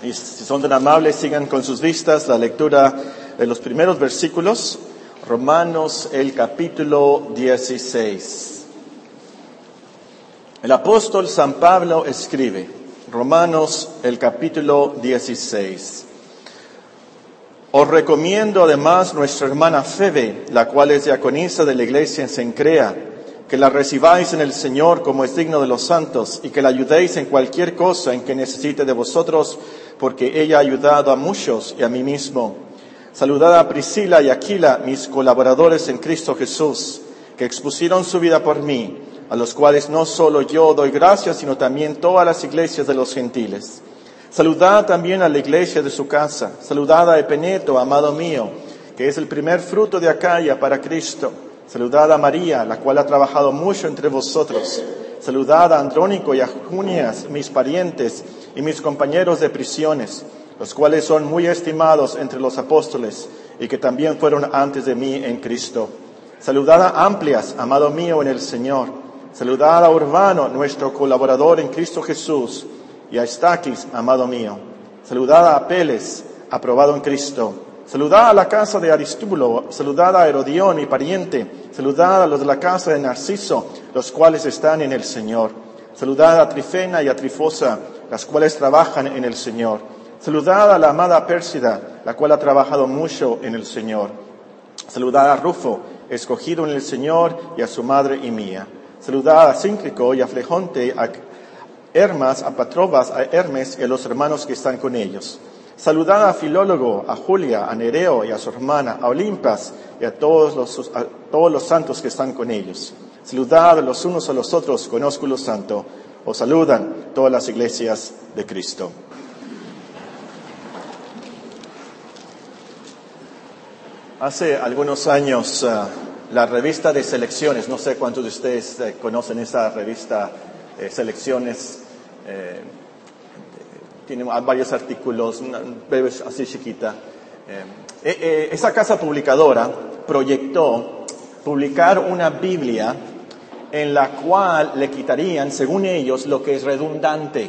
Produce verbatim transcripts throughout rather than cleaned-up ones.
Y si son tan amables, sigan con sus vistas la lectura de los primeros versículos. Romanos, el capítulo dieciséis. El apóstol San Pablo escribe, Romanos, el capítulo dieciséis. Os recomiendo además nuestra hermana Febe, la cual es diaconisa de la iglesia en Cencrea, que la recibáis en el Señor como es digno de los santos, y que la ayudéis en cualquier cosa en que necesite de vosotros, porque ella ha ayudado a muchos y a mí mismo. Saludad a Priscila y Aquila, mis colaboradores en Cristo Jesús, que expusieron su vida por mí, a los cuales no solo yo doy gracias, sino también todas las iglesias de los gentiles. Saludad también a la iglesia de su casa. Saludad a Epeneto, amado mío, que es el primer fruto de Acaya para Cristo. Saludad a María, la cual ha trabajado mucho entre vosotros. Saludad a Andrónico y a Junias, mis parientes y mis compañeros de prisiones, los cuales son muy estimados entre los apóstoles y que también fueron antes de mí en Cristo. Saludad a Amplias, amado mío en el Señor. Saludad a Urbano, nuestro colaborador en Cristo Jesús, y a Estaquis, amado mío. Saludad a Apeles, aprobado en Cristo. Saludad a la casa de Aristóbulo, saludad a Herodión, mi pariente, saludad a los de la casa de Narciso, los cuales están en el Señor. Saludad a Trifena y a Trifosa, las cuales trabajan en el Señor. Saludad a la amada Pérsida, la cual ha trabajado mucho en el Señor. Saludad a Rufo, escogido en el Señor, y a su madre y mía. Saludad a Cínclico y a Flegonte, a Hermas, a Patrobas, a Hermes y a los hermanos que están con ellos. Saludad a Filólogo, a Julia, a Nereo y a su hermana, a Olimpas y a todos los, a todos los santos que están con ellos. Saludad los unos a los otros con ósculo santo. Os saludan todas las iglesias de Cristo. Hace algunos años, uh, la revista de Selecciones, no sé cuántos de ustedes eh, conocen esa revista eh, Selecciones, eh, tiene varios artículos, breves, así chiquita. Eh, eh, esa casa publicadora proyectó publicar una Biblia en la cual le quitarían, según ellos, lo que es redundante.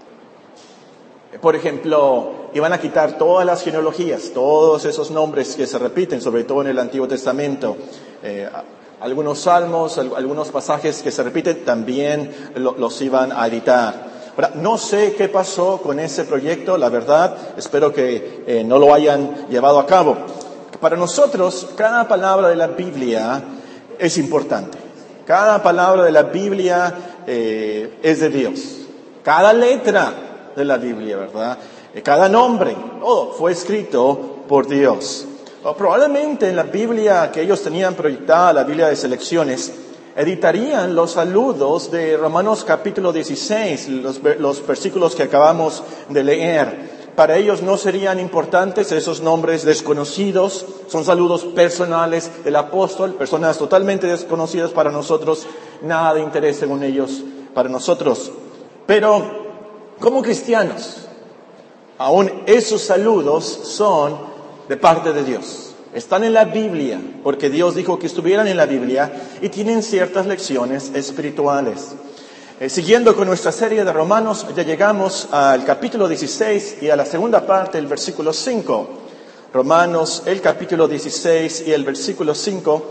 Por ejemplo, iban a quitar todas las genealogías, todos esos nombres que se repiten, sobre todo en el Antiguo Testamento. Eh, algunos salmos, algunos pasajes que se repiten, también lo, los iban a editar. Ahora, no sé qué pasó con ese proyecto, la verdad, espero que eh, no lo hayan llevado a cabo. Para nosotros, cada palabra de la Biblia es importante. Cada palabra de la Biblia eh, es de Dios. Cada letra de la Biblia, ¿verdad? Eh, cada nombre, todo fue escrito por Dios. O probablemente en la Biblia que ellos tenían proyectada, la Biblia de Selecciones, editarían los saludos de Romanos capítulo dieciséis, los, los versículos que acabamos de leer. Para ellos no serían importantes esos nombres desconocidos, son saludos personales del apóstol, personas totalmente desconocidas para nosotros, nada de interés según ellos para nosotros. Pero como cristianos, aún esos saludos son de parte de Dios. Están en la Biblia, porque Dios dijo que estuvieran en la Biblia y tienen ciertas lecciones espirituales. Eh, siguiendo con nuestra serie de Romanos, ya llegamos al capítulo dieciséis y a la segunda parte del versículo cinco. Romanos, el capítulo dieciséis y el versículo cinco,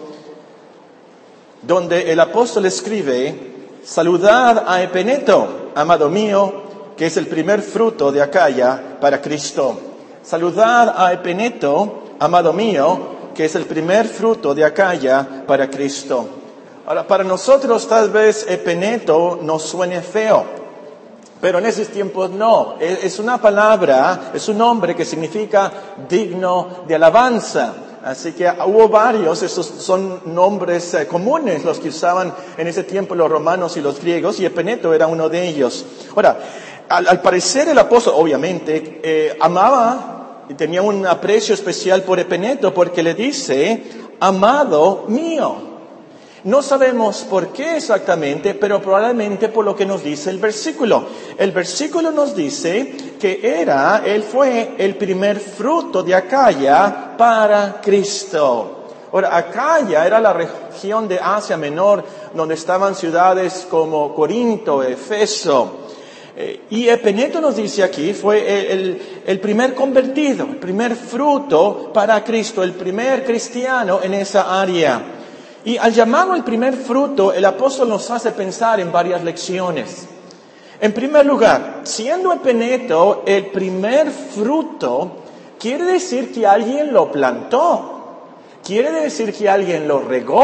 donde el apóstol escribe, saludad a Epeneto, amado mío, que es el primer fruto de Acaya para Cristo. Saludad a Epeneto, amado mío, que es el primer fruto de Acaya para Cristo. Ahora, para nosotros tal vez Epeneto nos suene feo, pero en esos tiempos no. Es una palabra, es un nombre que significa digno de alabanza. Así que hubo varios, esos son nombres eh, comunes, los que usaban en ese tiempo los romanos y los griegos, y Epeneto era uno de ellos. Ahora, al, al parecer el apóstol, obviamente, eh, amaba y tenía un aprecio especial por Epeneto, porque le dice, amado mío. No sabemos por qué exactamente, pero probablemente por lo que nos dice el versículo. El versículo nos dice que era, él fue el primer fruto de Acaya para Cristo. Ahora, Acaya era la región de Asia Menor, donde estaban ciudades como Corinto, Efeso. Eh, y Epeneto nos dice aquí, fue el, el, el primer convertido, el primer fruto para Cristo, el primer cristiano en esa área. Y al llamarlo el primer fruto, el apóstol nos hace pensar en varias lecciones. En primer lugar, siendo Epeneto el primer fruto, quiere decir que alguien lo plantó. Quiere decir que alguien lo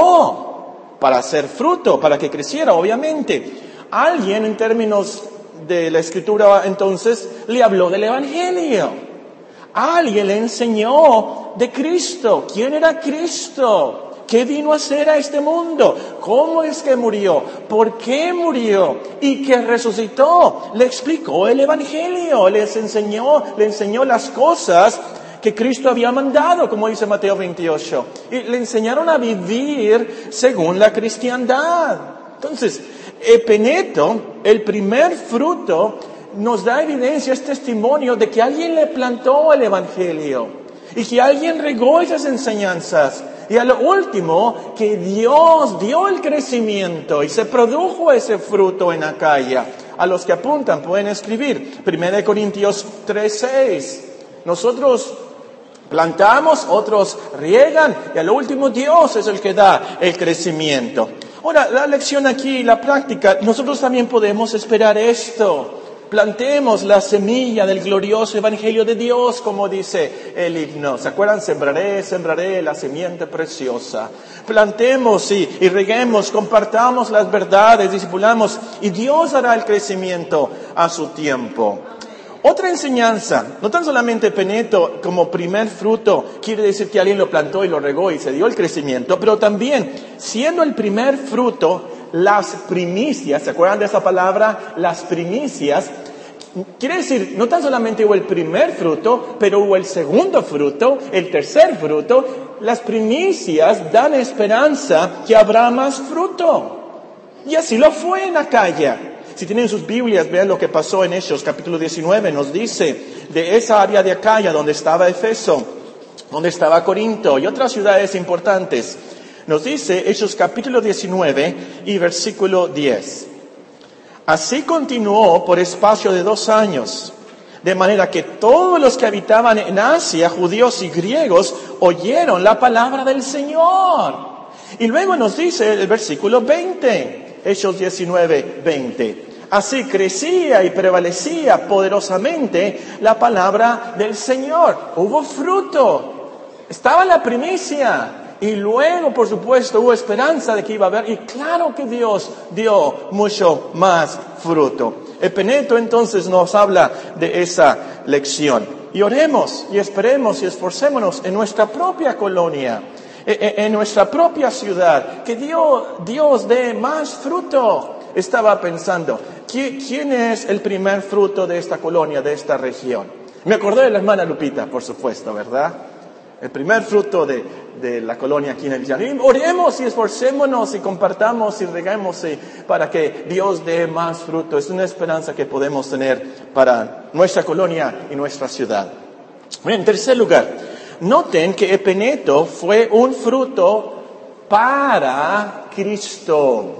regó para hacer fruto, para que creciera, obviamente. Alguien, en términos de la Escritura, entonces, le habló del Evangelio. Alguien le enseñó de Cristo. ¿Quién era Cristo? ¿Qué vino a hacer a este mundo? ¿Cómo es que murió? ¿Por qué murió? ¿Y qué resucitó? Le explicó el Evangelio, les enseñó, le enseñó las cosas que Cristo había mandado, como dice Mateo veintiocho. Y le enseñaron a vivir según la cristiandad. Entonces, Epeneto, el primer fruto, nos da evidencia, es testimonio de que alguien le plantó el Evangelio y que alguien regó esas enseñanzas. Y a lo último, que Dios dio el crecimiento y se produjo ese fruto en Acaya. A los que apuntan pueden escribir Primera de Corintios tres seis. Nosotros plantamos, otros riegan y a lo último Dios es el que da el crecimiento. Ahora, la lección aquí, la práctica, nosotros también podemos esperar esto. Plantemos la semilla del glorioso Evangelio de Dios, como dice el himno. ¿Se acuerdan? Sembraré, sembraré la simiente preciosa. Plantemos y, y reguemos, compartamos las verdades, discipulamos, y Dios hará el crecimiento a su tiempo. Otra enseñanza, no tan solamente Epeneto como primer fruto, quiere decir que alguien lo plantó y lo regó y se dio el crecimiento, pero también, siendo el primer fruto, las primicias, ¿se acuerdan de esa palabra? Las primicias, quiere decir, no tan solamente hubo el primer fruto, pero hubo el segundo fruto, el tercer fruto. Las primicias dan esperanza que habrá más fruto. Y así lo fue en Acaya. Si tienen sus Biblias, vean lo que pasó en Hechos, capítulo diecinueve, nos dice de esa área de Acaya donde estaba Efeso, donde estaba Corinto y otras ciudades importantes. Nos dice Hechos capítulo diecinueve y versículo diez. Así continuó por espacio de dos años, de manera que todos los que habitaban en Asia, judíos y griegos, oyeron la palabra del Señor. Y luego nos dice el versículo veinte, Hechos diecinueve, veinte. Así crecía y prevalecía poderosamente la palabra del Señor. Hubo fruto, estaba la primicia. Y luego, por supuesto, hubo esperanza de que iba a haber, y claro que Dios dio mucho más fruto. Epeneto entonces nos habla de esa lección. Y oremos, y esperemos, y esforcémonos en nuestra propia colonia, en nuestra propia ciudad, que Dios, Dios dé más fruto. Estaba pensando, ¿quién es el primer fruto de esta colonia, de esta región? Me acordé de la hermana Lupita, por supuesto, ¿verdad? El primer fruto de, de la colonia aquí en el Llano. Oremos y esforcémonos y compartamos y reguemos y para que Dios dé más fruto. Es una esperanza que podemos tener para nuestra colonia y nuestra ciudad. En tercer lugar, noten que Epeneto fue un fruto para Cristo.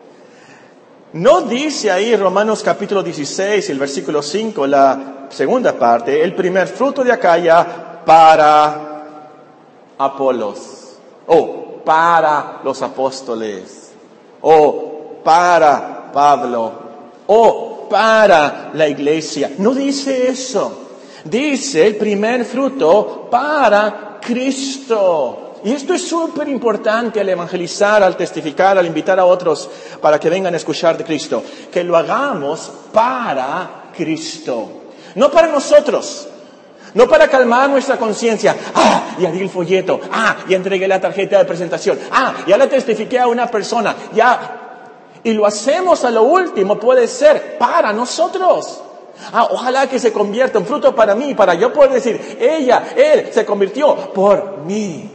No dice ahí Romanos capítulo dieciséis, el versículo cinco, la segunda parte, el primer fruto de Acaya para Apolos, o para los apóstoles, o para Pablo, o para la iglesia. No dice eso. Dice el primer fruto para Cristo. Y esto es súper importante al evangelizar, al testificar, al invitar a otros para que vengan a escuchar de Cristo. Que lo hagamos para Cristo. No para nosotros. No para calmar nuestra conciencia. Ah, ya di el folleto. Ah, ya entregué la tarjeta de presentación. Ah, ya la testifiqué a una persona. Ya. Y lo hacemos a lo último, puede ser para nosotros. Ah, ojalá que se convierta en fruto para mí, para yo poder decir, ella, él se convirtió por mí.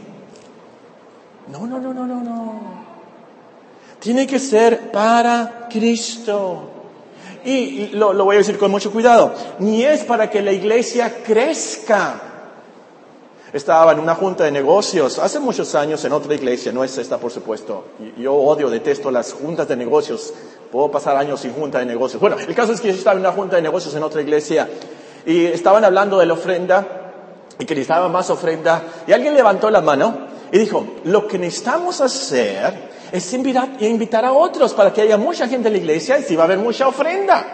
No, no, no, no, no, no. Tiene que ser para Cristo. Y lo, lo voy a decir con mucho cuidado. Ni es para que la iglesia crezca. Estaba en una junta de negocios hace muchos años en otra iglesia, no es esta por supuesto. Yo odio, detesto las juntas de negocios Puedo pasar años sin junta de negocios. Bueno, el caso es que yo estaba en una junta de negocios en otra iglesia y estaban hablando de la ofrenda y que necesitaba más ofrenda. Y alguien levantó la mano y dijo, lo que necesitamos hacer es invitar, invitar a otros para que haya mucha gente en la iglesia y sí va a haber mucha ofrenda.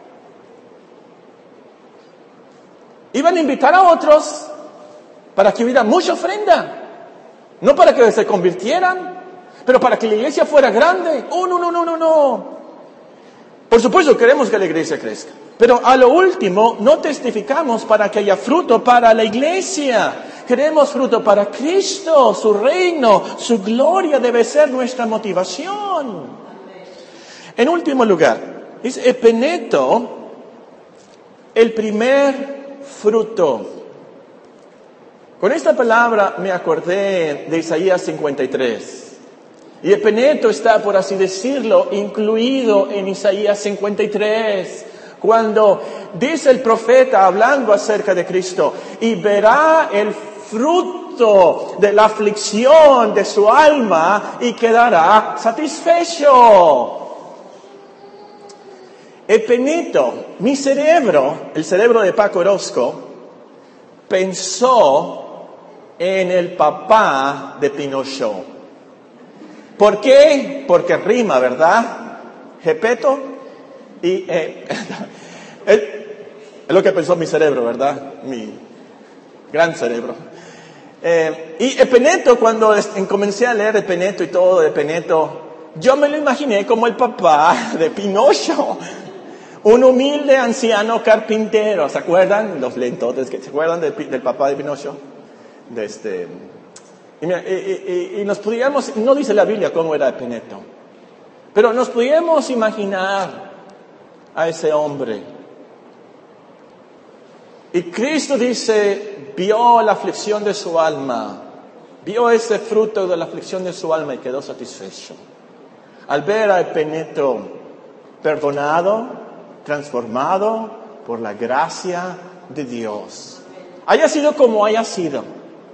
Iban a invitar a otros para que hubiera mucha ofrenda. No para que se convirtieran, pero para que la iglesia fuera grande. Oh, no, no, no, no, no. Por supuesto queremos que la iglesia crezca, pero a lo último no testificamos para que haya fruto para la iglesia. Queremos fruto para Cristo, su reino, su gloria debe ser nuestra motivación. En último lugar, es epeneto, el primer fruto. Con esta palabra me acordé de Isaías cincuenta y tres. Y epeneto está, por así decirlo, incluido en Isaías cincuenta y tres, cuando dice el profeta hablando acerca de Cristo, y verá el fruto de la aflicción de su alma y quedará satisfecho. Epeneto, mi cerebro, el cerebro de Paco Orozco, pensó en el papá de Pinochet. ¿Por qué? Porque rima, ¿verdad? Gepeto y... Eh, es, es lo que pensó mi cerebro, ¿verdad? Mi gran cerebro. Eh, y Epeneto, cuando comencé a leer Epeneto y todo de Epeneto, yo me lo imaginé como el papá de Pinocho. Un humilde anciano carpintero. ¿Se acuerdan? Los lentotes, ¿se acuerdan de, del papá de Pinocho? De este... Y, mira, y, y, y nos podíamos, no dice la Biblia cómo era Epeneto, pero nos podíamos imaginar a ese hombre. Y Cristo dice, vio la aflicción de su alma, vio ese fruto de la aflicción de su alma y quedó satisfecho. Al ver a Epeneto perdonado, transformado por la gracia de Dios. Haya sido como haya sido.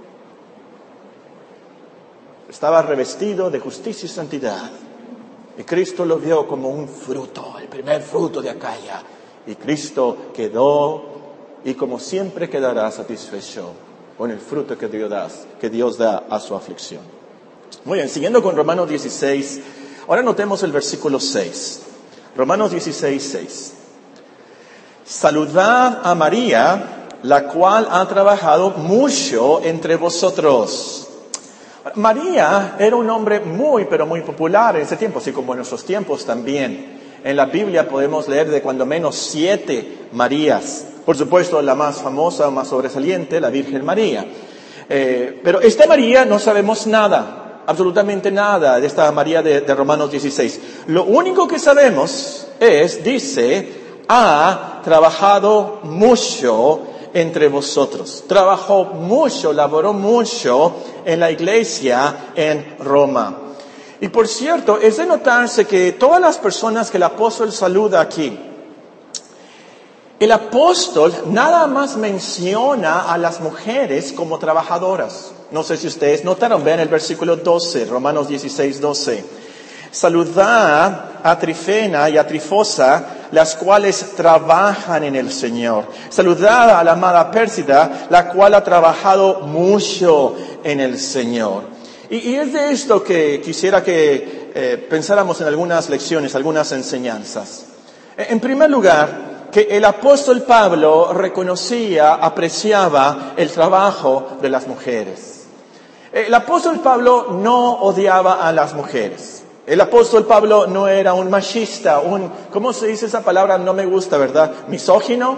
Estaba revestido de justicia y santidad. Y Cristo lo vio como un fruto, el primer fruto de Acaya. Y Cristo quedó, y como siempre quedará satisfecho con el fruto que Dios da, que Dios da a su aflicción. Muy bien, siguiendo con Romanos dieciséis, ahora notemos el versículo seis. Romanos dieciséis, seis. Saludad a María, la cual ha trabajado mucho entre vosotros. María era un nombre muy, pero muy popular en ese tiempo, así como en nuestros tiempos también. En la Biblia podemos leer de cuando menos siete Marías. Por supuesto, la más famosa, más sobresaliente, la Virgen María. Eh, pero esta María no sabemos nada, absolutamente nada de esta María de, de Romanos dieciséis. Lo único que sabemos es, dice, ha trabajado mucho entre vosotros. Trabajó mucho, laboró mucho en la iglesia en Roma. Y por cierto, es de notarse que todas las personas que el apóstol saluda aquí, el apóstol nada más menciona a las mujeres como trabajadoras. No sé si ustedes notaron, vean el versículo doce, Romanos dieciséis, doce. Saludad a Trifena y a Trifosa, las cuales trabajan en el Señor. Saludad a la amada Pérsida, la cual ha trabajado mucho en el Señor. Y, y es de esto que quisiera que eh, pensáramos en algunas lecciones, algunas enseñanzas. En primer lugar, que el apóstol Pablo reconocía, apreciaba el trabajo de las mujeres. El apóstol Pablo no odiaba a las mujeres. El apóstol Pablo no era un machista, un, ¿cómo se dice esa palabra? No me gusta, ¿verdad? ¿Misógino?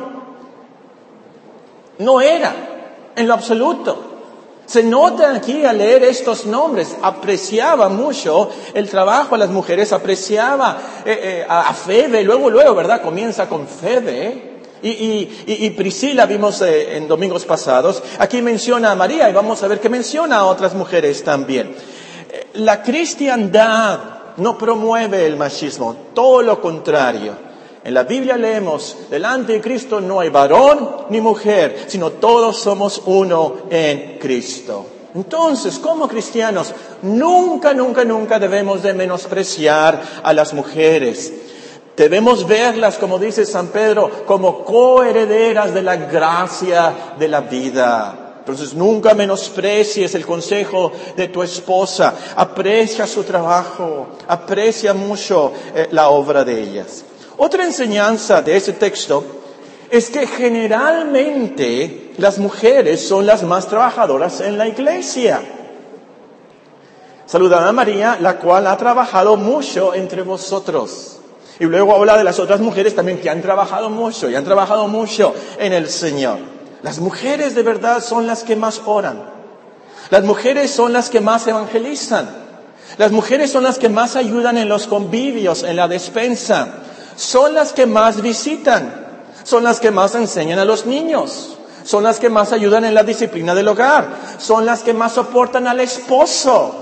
No era, en lo absoluto. Se nota aquí al leer estos nombres, apreciaba mucho el trabajo de las mujeres, apreciaba eh, eh, a, a Febe, luego, luego, ¿verdad? Comienza con Febe, ¿eh? Y, y, y, y Priscila vimos eh, en domingos pasados. Aquí menciona a María y vamos a ver que menciona a otras mujeres también. Eh, la cristiandad no promueve el machismo, todo lo contrario. En la Biblia leemos, delante de Cristo no hay varón ni mujer, sino todos somos uno en Cristo. Entonces, como cristianos, nunca, nunca, nunca debemos de menospreciar a las mujeres. Debemos verlas, como dice San Pedro, como coherederas de la gracia de la vida. Entonces nunca menosprecies el consejo de tu esposa. Aprecia su trabajo, aprecia mucho eh, la obra de ellas. Otra enseñanza de ese texto es que generalmente las mujeres son las más trabajadoras en la iglesia. Saludad a María, la cual ha trabajado mucho entre vosotros. Y luego habla de las otras mujeres también que han trabajado mucho y han trabajado mucho en el Señor. Las mujeres de verdad son las que más oran. Las mujeres son las que más evangelizan. Las mujeres son las que más ayudan en los convivios, en la despensa. Son las que más visitan. Son las que más enseñan a los niños. Son las que más ayudan en la disciplina del hogar. Son las que más soportan al esposo.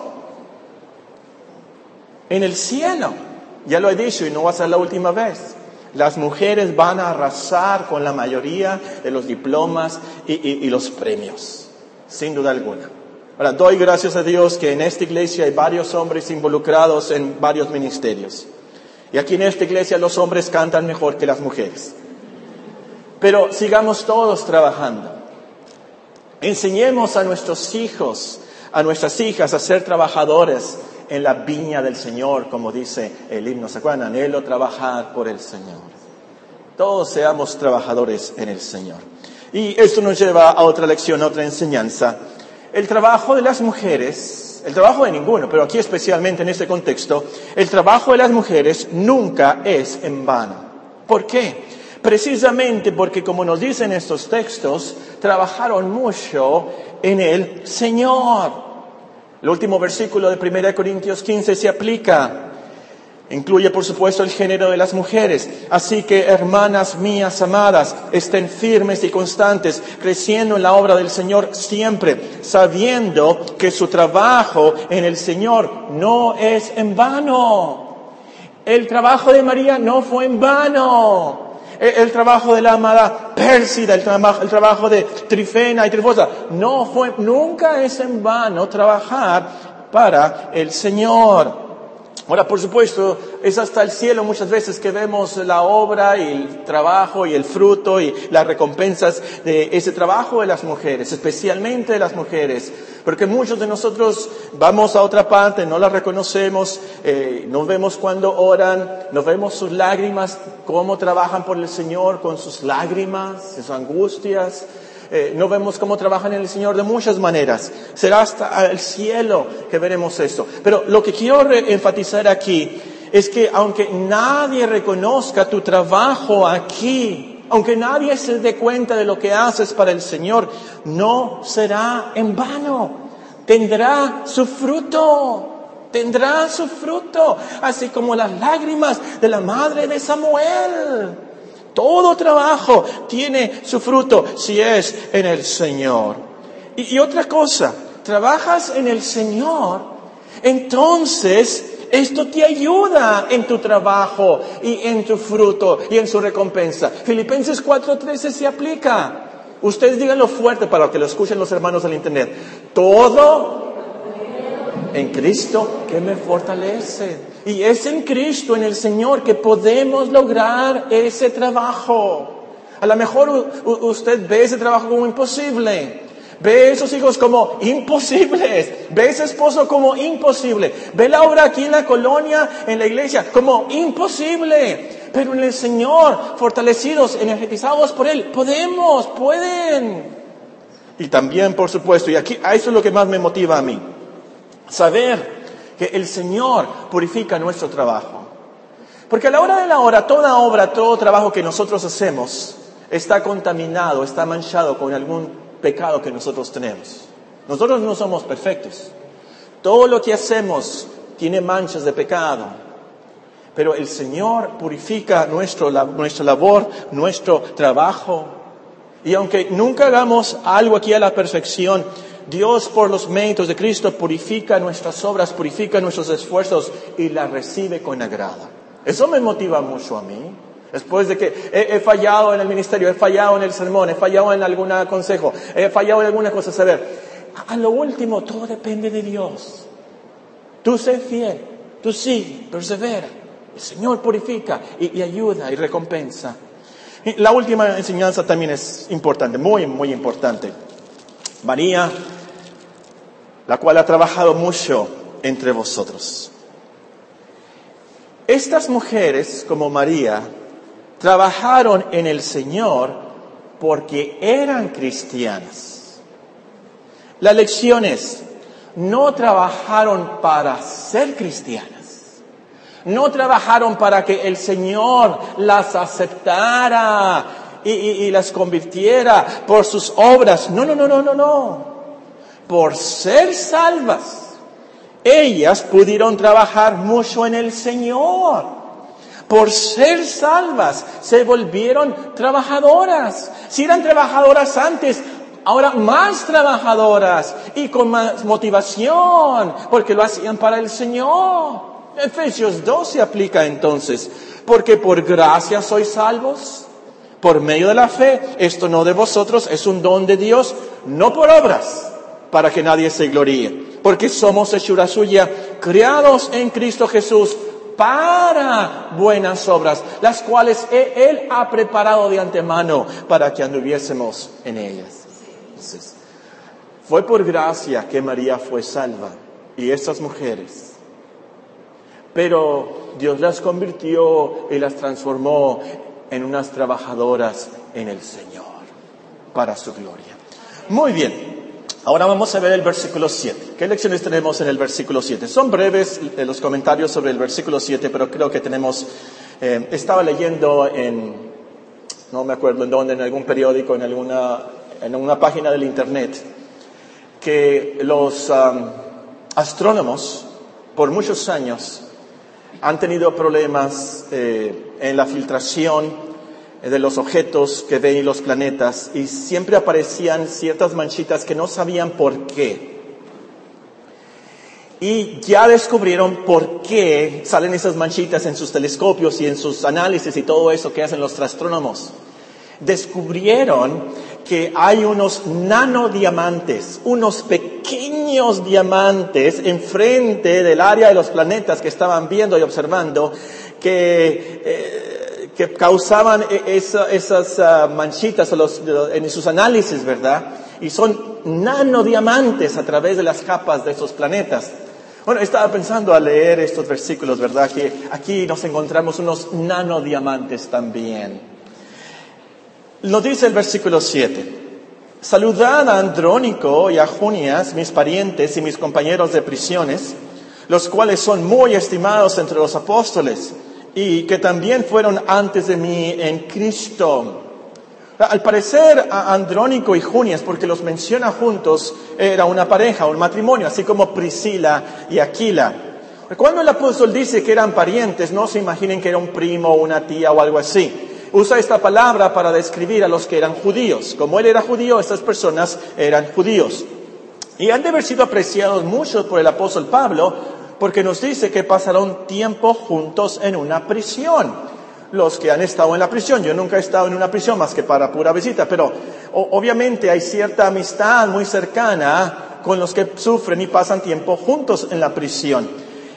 En el cielo, ya lo he dicho y no va a ser la última vez, las mujeres van a arrasar con la mayoría de los diplomas y, y, y los premios, sin duda alguna. Ahora, doy gracias a Dios que en esta iglesia hay varios hombres involucrados en varios ministerios. Y aquí en esta iglesia los hombres cantan mejor que las mujeres. Pero sigamos todos trabajando. Enseñemos a nuestros hijos, a nuestras hijas a ser trabajadores en la viña del Señor, como dice el himno. ¿Se acuerdan? Anhelo trabajar por el Señor. Todos seamos trabajadores en el Señor. Y esto nos lleva a otra lección, a otra enseñanza. El trabajo de las mujeres, el trabajo de ninguno, pero aquí especialmente en este contexto, el trabajo de las mujeres nunca es en vano. ¿Por qué? Precisamente porque, como nos dicen estos textos, trabajaron mucho en el Señor. El último versículo de primera de Corintios quince se aplica. Incluye, por supuesto, el género de las mujeres. Así que, hermanas mías amadas, estén firmes y constantes, creciendo en la obra del Señor siempre, sabiendo que su trabajo en el Señor no es en vano. El trabajo de María no fue en vano. El trabajo de la amada Pérsida, el trabajo, el trabajo de Trifena y Trifosa, no fue, nunca es en vano trabajar para el Señor. Ahora, por supuesto, es hasta el cielo muchas veces que vemos la obra y el trabajo y el fruto y las recompensas de ese trabajo de las mujeres, especialmente de las mujeres. Porque muchos de nosotros vamos a otra parte, no las reconocemos, eh, no vemos cuando oran, no vemos sus lágrimas, cómo trabajan por el Señor con sus lágrimas, sus angustias. Eh, no vemos cómo trabajan en el Señor de muchas maneras. Será hasta el cielo que veremos eso. Pero lo que quiero re- enfatizar aquí es que aunque nadie reconozca tu trabajo aquí, aunque nadie se dé cuenta de lo que haces para el Señor, no será en vano. Tendrá su fruto. Tendrá su fruto. Así como las lágrimas de la madre de Samuel. Todo trabajo tiene su fruto si es en el Señor. Y, y otra cosa, trabajas en el Señor, entonces esto te ayuda en tu trabajo y en tu fruto y en su recompensa. Filipenses cuatro trece se aplica. Ustedes díganlo fuerte para que lo escuchen los hermanos del internet. Todo en Cristo que me fortalece. Y es en Cristo, en el Señor, que podemos lograr ese trabajo. A lo mejor u- usted ve ese trabajo como imposible. Ve a esos hijos como imposibles. Ve a ese esposo como imposible. Ve la obra aquí en la colonia, en la iglesia, como imposible. Pero en el Señor, fortalecidos, energetizados por Él, podemos, pueden. Y también, por supuesto, y aquí, a eso es lo que más me motiva a mí. Saber que el Señor purifica nuestro trabajo. Porque a la hora de la hora, toda obra, todo trabajo que nosotros hacemos está contaminado, está manchado con algún pecado que nosotros tenemos. Nosotros no somos perfectos. Todo lo que hacemos tiene manchas de pecado. Pero el Señor purifica nuestro, nuestra labor, nuestro trabajo. Y aunque nunca hagamos algo aquí a la perfección, Dios, por los méritos de Cristo, purifica nuestras obras, purifica nuestros esfuerzos y las recibe con agrado. Eso me motiva mucho a mí. Después de que he, he fallado en el ministerio, he fallado en el sermón, he fallado en algún consejo, he fallado en alguna cosa, saber, a lo último, todo depende de Dios. Tú sé fiel, tú sí, persevera. El Señor purifica y, y ayuda y recompensa. Y la última enseñanza también es importante, muy, muy importante. María, la cual ha trabajado mucho entre vosotros. Estas mujeres, como María, trabajaron en el Señor porque eran cristianas. La lección es, no trabajaron para ser cristianas. No trabajaron para que el Señor las aceptara y, y, y las convirtiera por sus obras. No, no, no, no, no, no. Por ser salvas, ellas pudieron trabajar mucho en el Señor. Por ser salvas, se volvieron trabajadoras. Si eran trabajadoras antes, ahora más trabajadoras y con más motivación, porque lo hacían para el Señor. Efesios dos se aplica entonces, porque por gracia sois salvos, por medio de la fe, esto no de vosotros, es un don de Dios, no por obras, para que nadie se gloríe, porque somos hechura suya, criados en Cristo Jesús, para buenas obras, las cuales Él ha preparado de antemano para que anduviésemos en ellas. Entonces, fue por gracia que María fue salva, y estas mujeres. Pero Dios las convirtió y las transformó en unas trabajadoras en el Señor, para su gloria. Muy bien, ahora vamos a ver el versículo siete. ¿Qué lecciones tenemos en el versículo siete? Son breves los comentarios sobre el versículo siete, pero creo que tenemos... Eh, estaba leyendo en, no me acuerdo en dónde, en algún periódico, en alguna, en una página del internet, que los um, astrónomos, por muchos años, han tenido problemas eh, en la filtración de los objetos que ven los planetas y siempre aparecían ciertas manchitas que no sabían por qué. Y ya descubrieron por qué salen esas manchitas en sus telescopios y en sus análisis y todo eso que hacen los astrónomos. Descubrieron que hay unos nanodiamantes, unos pequeños diamantes enfrente del área de los planetas que estaban viendo y observando, que, eh, que causaban esa, esas uh, manchitas a los, en sus análisis, ¿verdad? Y son nanodiamantes a través de las capas de esos planetas. Bueno, estaba pensando al leer estos versículos, ¿verdad? Que aquí nos encontramos unos nanodiamantes también. Nos dice el versículo siete. Saludad a Andrónico y a Junias, mis parientes y mis compañeros de prisiones, los cuales son muy estimados entre los apóstoles y que también fueron antes de mí en Cristo. Al parecer, a Andrónico y Junias, porque los menciona juntos, era una pareja, un matrimonio, así como Priscila y Aquila. Cuando el apóstol dice que eran parientes, no se imaginen que era un primo, una tía o algo así. Usa esta palabra para describir a los que eran judíos. Como él era judío, estas personas eran judíos. Y han de haber sido apreciados mucho por el apóstol Pablo, porque nos dice que pasaron tiempo juntos en una prisión. Los que han estado en la prisión, yo nunca he estado en una prisión más que para pura visita, pero o, obviamente hay cierta amistad muy cercana con los que sufren y pasan tiempo juntos en la prisión.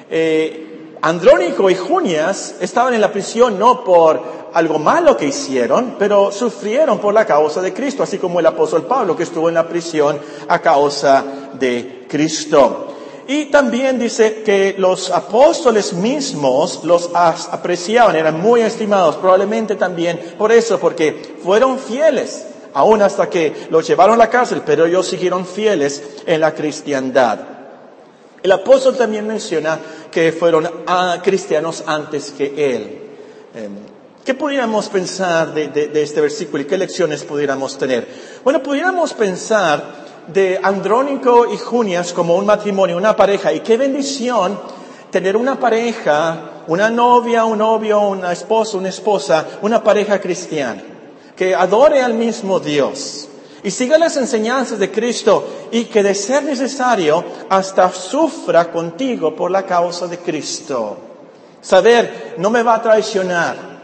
Eh, Andrónico y Junias estaban en la prisión no por algo malo que hicieron, pero sufrieron por la causa de Cristo, así como el apóstol Pablo, que estuvo en la prisión a causa de Cristo. Y también dice que los apóstoles mismos los apreciaban, eran muy estimados, probablemente también por eso, porque fueron fieles, aún hasta que los llevaron a la cárcel, pero ellos siguieron fieles en la cristiandad. El apóstol también menciona que fueron uh, cristianos antes que él. Eh, ¿Qué pudiéramos pensar de, de, de este versículo y qué lecciones pudiéramos tener? Bueno, pudiéramos pensar de Andrónico y Junias como un matrimonio, una pareja, y qué bendición tener una pareja, una novia, un novio, una esposa, una esposa, una pareja cristiana, que adore al mismo Dios y siga las enseñanzas de Cristo y que de ser necesario hasta sufra contigo por la causa de Cristo. Saber, no me va a traicionar.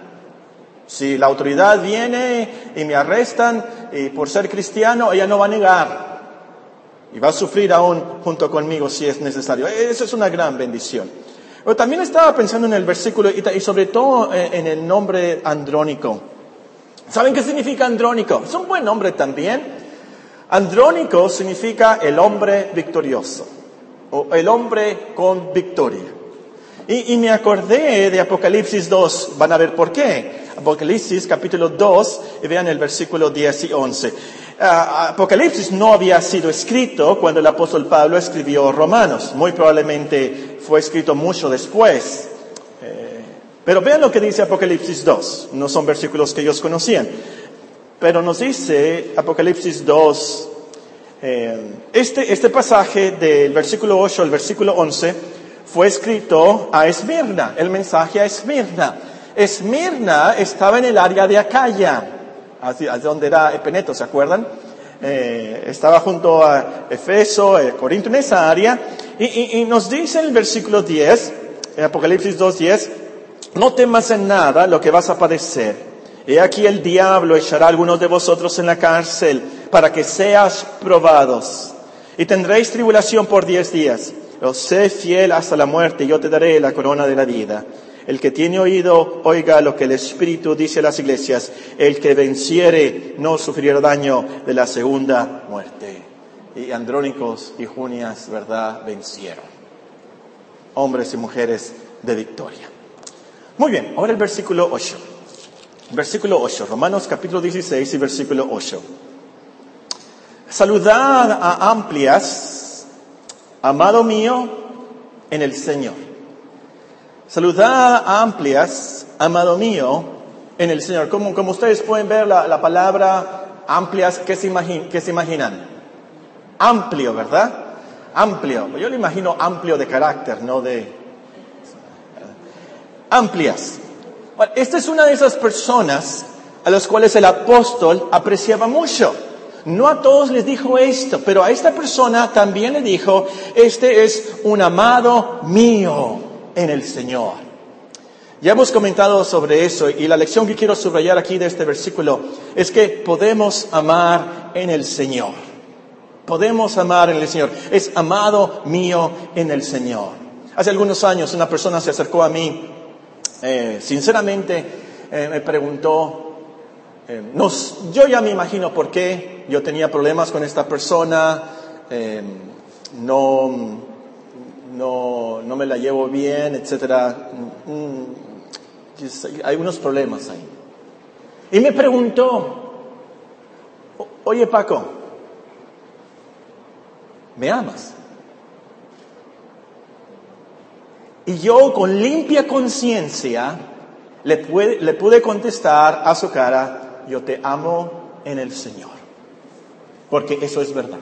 Si la autoridad viene y me arrestan y por ser cristiano, ella no va a negar. Y va a sufrir aún junto conmigo si es necesario. Eso es una gran bendición. Pero también estaba pensando en el versículo y, y sobre todo en el nombre Andrónico. ¿Saben qué significa Andrónico? Es un buen nombre también. Andrónico significa el hombre victorioso o el hombre con victoria. Y, y me acordé de Apocalipsis dos, van a ver por qué. Apocalipsis capítulo dos, y vean el versículo diez y once. Uh, Apocalipsis no había sido escrito cuando el apóstol Pablo escribió Romanos, muy probablemente fue escrito mucho después. Eh, pero vean lo que dice Apocalipsis dos, no son versículos que ellos conocían. Pero nos dice Apocalipsis dos, eh, este, este pasaje del versículo ocho al versículo once, fue escrito a Esmirna, el mensaje a Esmirna. Esmirna estaba en el área de Acaya, hacia, hacia donde era Epeneto, ¿se acuerdan? Eh, estaba junto a Efeso, eh, Corinto, en esa área. Y, y, y nos dice en el versículo diez, en Apocalipsis dos diez, no temas en nada lo que vas a padecer. He aquí el diablo echará a algunos de vosotros en la cárcel para que seas probados. Y tendréis tribulación por diez días. Pero sé fiel hasta la muerte y yo te daré la corona de la vida. El que tiene oído, oiga lo que el Espíritu dice a las iglesias. El que venciere no sufrirá daño de la segunda muerte. Y Andrónicos y Junias, ¿verdad?, vencieron. Hombres y mujeres de victoria. Muy bien, ahora el versículo ocho. Versículo ocho, Romanos capítulo dieciséis y versículo ocho. Saludad a Amplias, amado mío, en el Señor. Saludad a Amplias, amado mío, en el Señor. Como, como ustedes pueden ver la, la palabra Amplias, ¿qué se, imagin, ¿qué se imaginan? Amplio, ¿verdad? Amplio. Yo lo imagino amplio de carácter, no de... Amplias. Bueno, esta es una de esas personas a las cuales el apóstol apreciaba mucho. No a todos les dijo esto, pero a esta persona también le dijo, este es un amado mío en el Señor. Ya hemos comentado sobre eso y la lección que quiero subrayar aquí de este versículo es que podemos amar en el Señor. Podemos amar en el Señor. Es amado mío en el Señor. Hace algunos años una persona se acercó a mí, eh, sinceramente eh, me preguntó, Eh, nos, yo ya me imagino por qué yo tenía problemas con esta persona, eh, no, no, no me la llevo bien, etcétera. Mm, hay unos problemas ahí. Y me preguntó, oye Paco, ¿me amas? Y yo con limpia conciencia le pude, le pude contestar a su cara, yo te amo en el Señor, porque eso es verdad.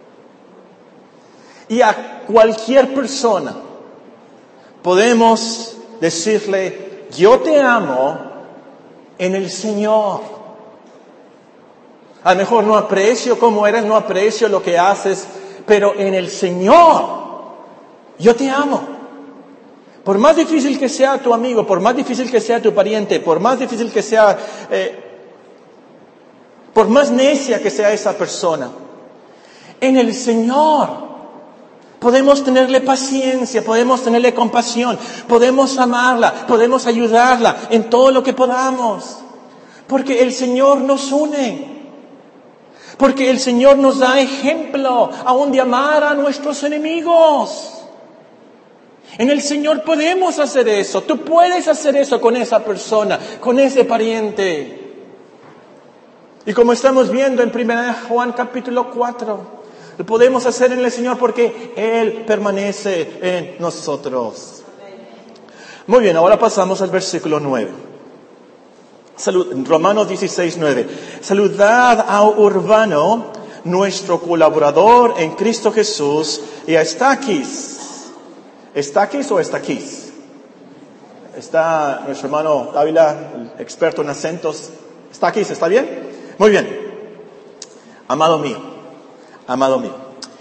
Y a cualquier persona podemos decirle, yo te amo en el Señor. A lo mejor no aprecio cómo eres, no aprecio lo que haces, pero en el Señor, yo te amo. Por más difícil que sea tu amigo, por más difícil que sea tu pariente, por más difícil que sea... Eh, Por más necia que sea esa persona, en el Señor podemos tenerle paciencia, podemos tenerle compasión, podemos amarla, podemos ayudarla en todo lo que podamos. Porque el Señor nos une. Porque el Señor nos da ejemplo aún de amar a nuestros enemigos. En el Señor podemos hacer eso. Tú puedes hacer eso con esa persona, con ese pariente. Y como estamos viendo en primera de Juan capítulo cuatro, lo podemos hacer en el Señor porque Él permanece en nosotros. Muy bien, ahora pasamos al versículo nueve. Salud, Romanos dieciséis, nueve. Saludad a Urbano, nuestro colaborador en Cristo Jesús, y a Estaquis. ¿Estaquis o Estaquis? Está nuestro hermano Dávila, el experto en acentos. ¿Estaquis, está bien? Muy bien, amado mío, amado mío.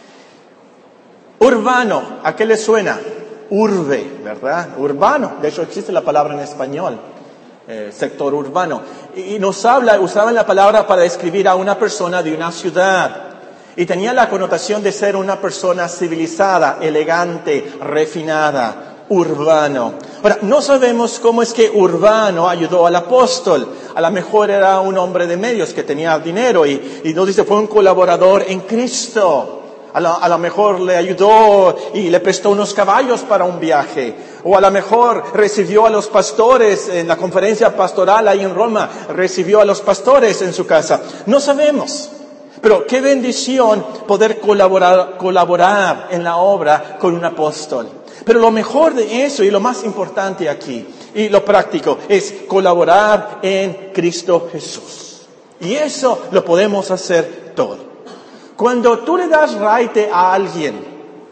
Urbano, ¿a qué le suena? Urbe, ¿verdad? Urbano, de hecho existe la palabra en español, eh, sector urbano. Y, y nos habla, usaban la palabra para describir a una persona de una ciudad. Y tenía la connotación de ser una persona civilizada, elegante, refinada. Urbano. Ahora, no sabemos cómo es que Urbano ayudó al apóstol. A lo mejor era un hombre de medios que tenía dinero y, y nos dice fue un colaborador en Cristo. A lo, a lo mejor le ayudó y le prestó unos caballos para un viaje. O a lo mejor recibió a los pastores en la conferencia pastoral ahí en Roma. Recibió a los pastores en su casa. No sabemos. Pero qué bendición poder colaborar, colaborar en la obra con un apóstol. Pero lo mejor de eso y lo más importante aquí y lo práctico es colaborar en Cristo Jesús. Y eso lo podemos hacer todo. Cuando tú le das raite a alguien,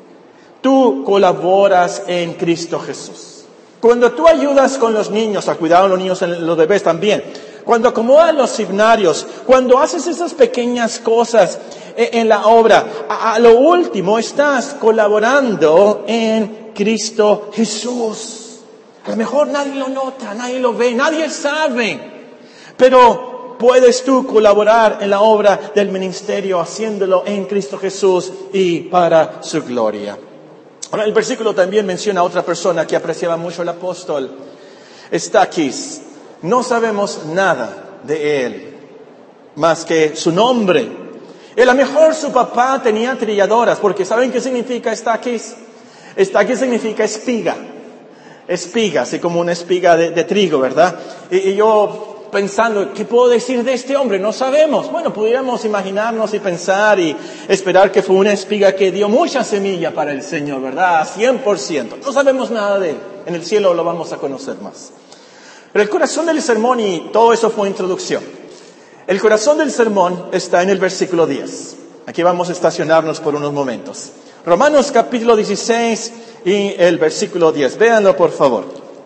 tú colaboras en Cristo Jesús. Cuando tú ayudas con los niños, a cuidar a los niños, los bebés también. Cuando acomodas los himnarios, cuando haces esas pequeñas cosas en la obra, a, a lo último estás colaborando en Cristo Jesús. A lo mejor nadie lo nota, nadie lo ve, nadie sabe, pero puedes tú colaborar en la obra del ministerio haciéndolo en Cristo Jesús y para su gloria. Ahora el versículo también menciona a otra persona que apreciaba mucho el apóstol, Estaquis. No sabemos nada de él, más que su nombre. A lo mejor su papá tenía trilladoras, porque ¿saben qué significa Estaquis? Estaquis significa espiga. Espiga, así como una espiga de, de trigo, ¿verdad? Y, y yo pensando, ¿qué puedo decir de este hombre? No sabemos. Bueno, pudiéramos imaginarnos y pensar y esperar que fue una espiga que dio mucha semilla para el Señor, ¿verdad? cien por ciento. No sabemos nada de él. En el cielo lo vamos a conocer más. Pero el corazón del sermón, y todo eso fue introducción. El corazón del sermón está en el versículo diez. Aquí vamos a estacionarnos por unos momentos. Romanos capítulo dieciséis y el versículo diez. Véanlo por favor.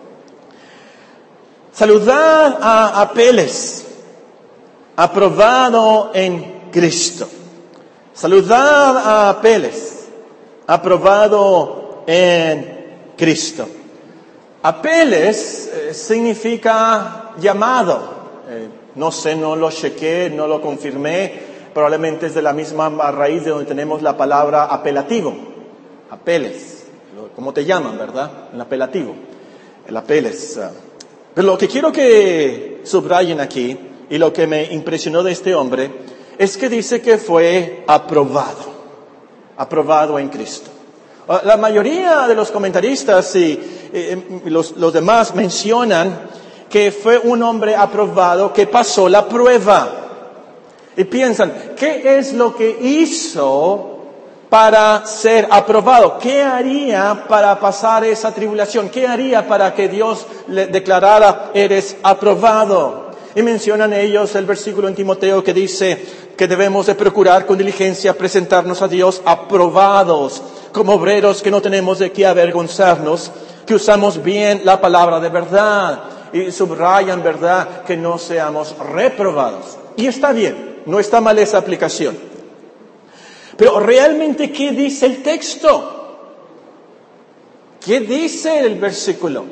Saludad a Apeles, aprobado en Cristo. Saludad a Apeles, aprobado en Cristo. Apeles eh, significa llamado. Eh, no sé, no lo chequé, no lo confirmé. Probablemente es de la misma raíz de donde tenemos la palabra apelativo. Apeles. ¿Cómo te llaman, verdad? El apelativo. El apeles. Pero lo que quiero que subrayen aquí, y lo que me impresionó de este hombre, es que dice que fue aprobado. Aprobado en Cristo. La mayoría de los comentaristas y eh, los, los demás mencionan que fue un hombre aprobado que pasó la prueba. Y piensan, ¿qué es lo que hizo para ser aprobado? ¿Qué haría para pasar esa tribulación? ¿Qué haría para que Dios le declarara, eres aprobado? Y mencionan ellos el versículo en Timoteo que dice que debemos de procurar con diligencia presentarnos a Dios aprobados, como obreros que no tenemos de qué avergonzarnos, que usamos bien la palabra de verdad. Y subrayan, verdad, que no seamos reprobados. Y está bien, no está mal esa aplicación. Pero realmente, ¿qué dice el texto? ¿Qué dice el versículo?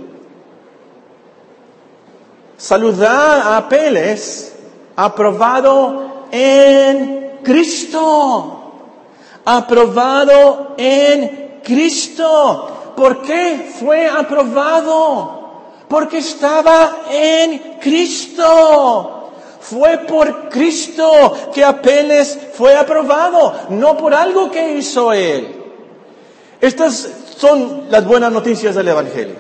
Saludad a Apeles, aprobado en Cristo. Aprobado en Cristo. ¿Por qué fue aprobado? Porque estaba en Cristo. Fue por Cristo que Apeles fue aprobado, no por algo que hizo él. Estas son las buenas noticias del Evangelio.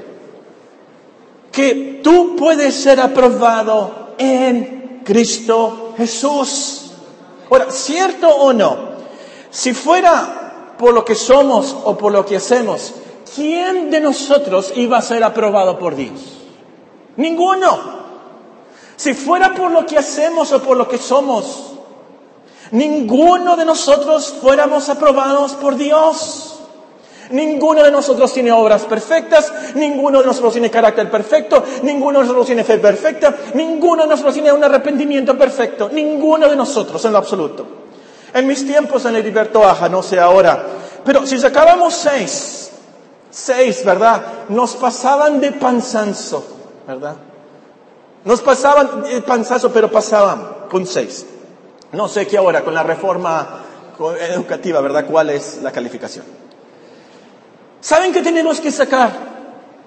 Que tú puedes ser aprobado en Cristo Jesús. Ahora, ¿cierto o no? Si fuera por lo que somos o por lo que hacemos, ¿quién de nosotros iba a ser aprobado por Dios? Ninguno. Si fuera por lo que hacemos o por lo que somos, ninguno de nosotros fuéramos aprobados por Dios. Ninguno de nosotros tiene obras perfectas, ninguno de nosotros tiene carácter perfecto, ninguno de nosotros tiene fe perfecta, ninguno de nosotros tiene un arrepentimiento perfecto, ninguno de nosotros en lo absoluto. En mis tiempos en Heriberto Aja, no sé ahora, pero si sacábamos seis, seis, ¿verdad? Nos pasaban de panzazo, ¿verdad? Nos pasaban de panzazo, pero pasaban con seis. No sé qué ahora, con la reforma educativa, ¿verdad? ¿Cuál es la calificación? ¿Saben qué tenemos que sacar?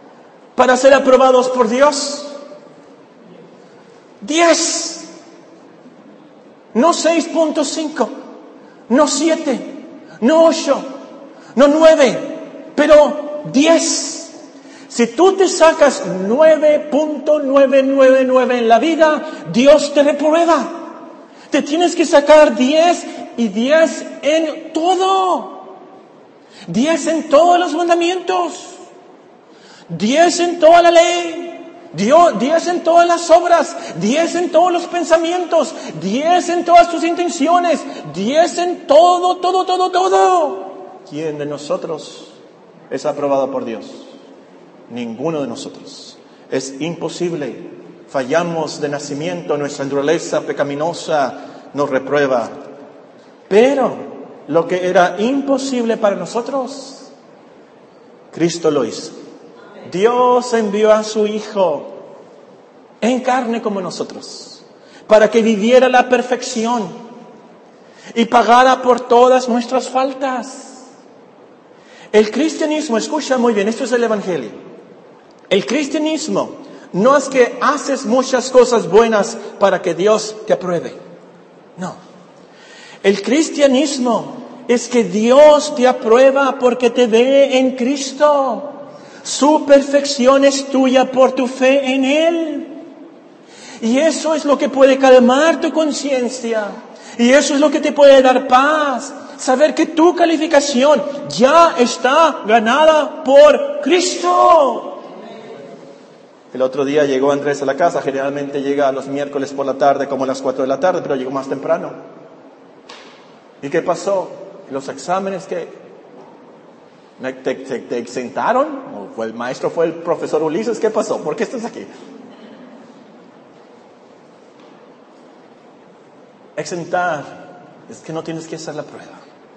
para ser aprobados por Dios? Diez. No seis punto cinco, no siete, no ocho, no nueve, pero diez. Si tú te sacas nueve punto novecientos noventa y nueve en la vida, Dios te reprueba. Te tienes que sacar diez y diez en todo. diez en todos los mandamientos. diez en toda la ley. diez en todas las obras. diez en todos los pensamientos. diez en todas tus intenciones. diez en todo, todo, todo, todo. ¿Quién de nosotros es aprobado por Dios? Ninguno de nosotros. Es imposible. Fallamos de nacimiento. Nuestra naturaleza pecaminosa nos reprueba. Pero lo que era imposible para nosotros, Cristo lo hizo. Dios envió a su Hijo en carne como nosotros, para que viviera la perfección y pagara por todas nuestras faltas. El cristianismo, escucha muy bien, esto es el Evangelio. El cristianismo no es que haces muchas cosas buenas para que Dios te apruebe. No. El cristianismo es que Dios te aprueba porque te ve en Cristo. Su perfección es tuya por tu fe en Él. Y eso es lo que puede calmar tu conciencia. Y eso es lo que te puede dar paz. Saber que tu calificación ya está ganada por Cristo. El otro día llegó Andrés a la casa. Generalmente llega los miércoles por la tarde, como a las cuatro de la tarde, pero llegó más temprano. ¿Y qué pasó? Los exámenes que te, te, te exentaron, o fue el maestro, fue el profesor Ulises, ¿qué pasó? ¿Por qué estás aquí? Exentar es que no tienes que hacer la prueba.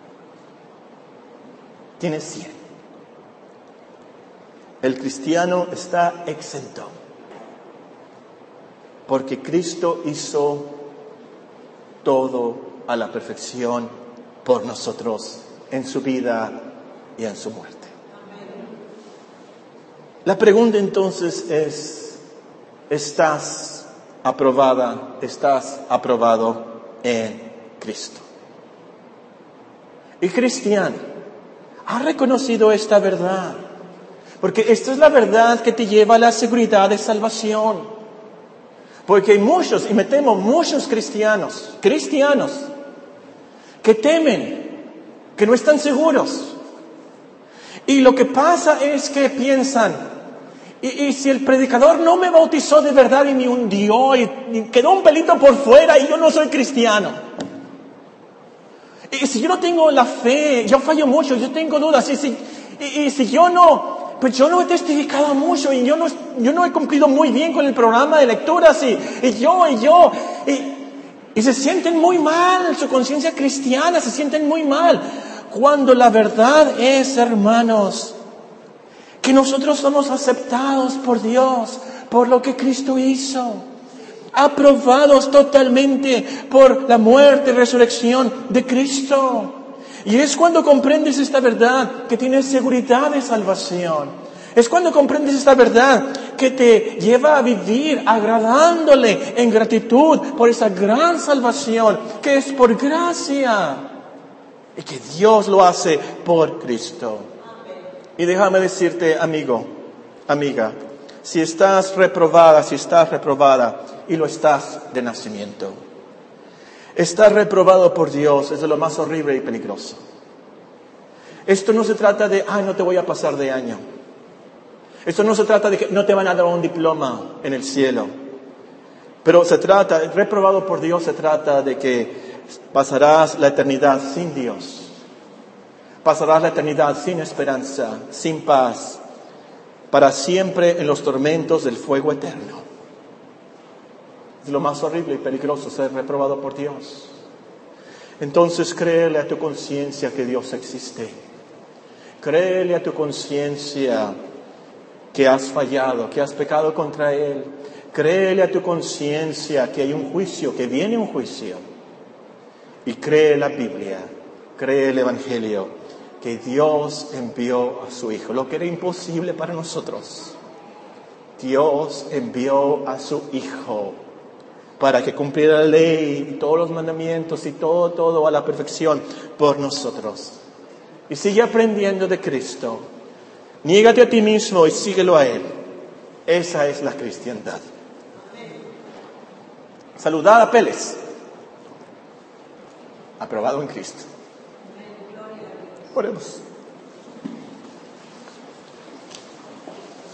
Tienes cien. El cristiano está exento porque Cristo hizo todo a la perfección por nosotros en su vida y en su muerte. La pregunta entonces es, ¿estás aprobada, estás aprobado en Cristo? El cristiano ha reconocido esta verdad, porque esta es la verdad que te lleva a la seguridad de salvación. Porque hay muchos, y me temo muchos cristianos, cristianos, que temen, que no están seguros. Y lo que pasa es que piensan, y, y si el predicador no me bautizó de verdad y me hundió y, y quedó un pelito por fuera y yo no soy cristiano. Y si yo no tengo la fe, yo fallo mucho, yo tengo dudas. Y si, y, y si yo no, pues yo no he testificado mucho y yo no, yo no he cumplido muy bien con el programa de lecturas y, y yo, y yo, y, y se sienten muy mal, su conciencia cristiana se sienten muy mal. Cuando la verdad es, hermanos, que nosotros somos aceptados por Dios, por lo que Cristo hizo, aprobados totalmente por la muerte y resurrección de Cristo. Y es cuando comprendes esta verdad que tienes seguridad de salvación. Es cuando comprendes esta verdad que te lleva a vivir agradándole en gratitud por esa gran salvación que es por gracia y que Dios lo hace por Cristo. Y déjame decirte, amigo, amiga, si estás reprobada, si estás reprobada y lo estás de nacimiento, estar reprobado por Dios es de lo más horrible y peligroso. Esto no se trata de, ay, no te voy a pasar de año. Esto no se trata de que no te van a dar un diploma en el cielo. Pero se trata, reprobado por Dios, se trata de que pasarás la eternidad sin Dios. Pasarás la eternidad sin esperanza, sin paz, para siempre en los tormentos del fuego eterno. Es lo más horrible y peligroso, ser reprobado por Dios. Entonces créele a tu conciencia que Dios existe. Créele a tu conciencia que has fallado, que has pecado contra Él. Créele a tu conciencia que hay un juicio, que viene un juicio. Y cree la Biblia, cree el Evangelio, que Dios envió a su Hijo, lo que era imposible para nosotros. Dios envió a su Hijo para que cumpliera la ley y todos los mandamientos y todo, todo a la perfección por nosotros. Y sigue aprendiendo de Cristo. Niégate a ti mismo y síguelo a Él. Esa es la cristiandad. Saludad a Peles. Aprobado en Cristo. Oremos.